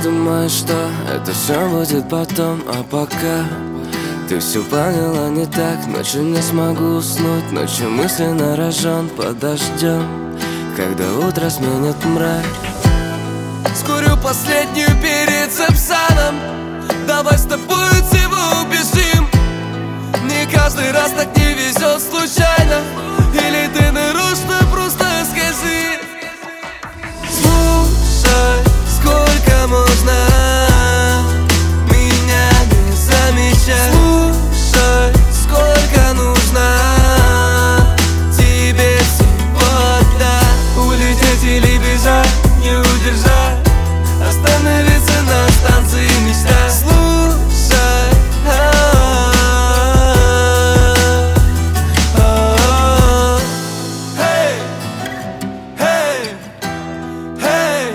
думаешь, что это все будет потом, а пока ты все поняла не так. Ночью не смогу уснуть, ночью мысленно рожен под дождем, когда утро сменит мрак. Скурю последнюю перед Сапсаном. Давай с тобой всего убежим. Не каждый раз так не везет случайно. Или ты нарочно просто скажи. Слушай, сколько можно меня не замечать? Слушай, сколько нужно тебе сегодня улететь или бежать, не удержать, остановиться на станции мечта. Слушай, hey, hey, hey,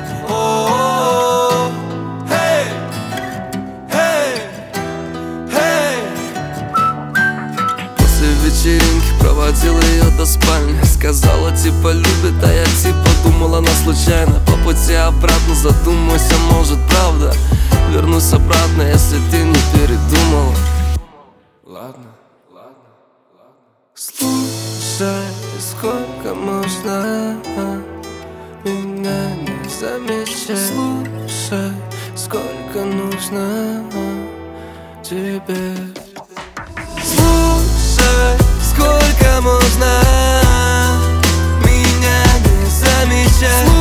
oh, hey, hey, hey. После вечеринки проводил ее до спальни. Сказала, типа любит, а я типа думал, она случайно. По пути обратно задумайся, может правда вернусь обратно, если ты не передумала. Ладно, ладно, ладно. Слушай, сколько можно меня не замечать? Слушай, сколько нужно тебе? Слушай, сколько можно меня не замечать?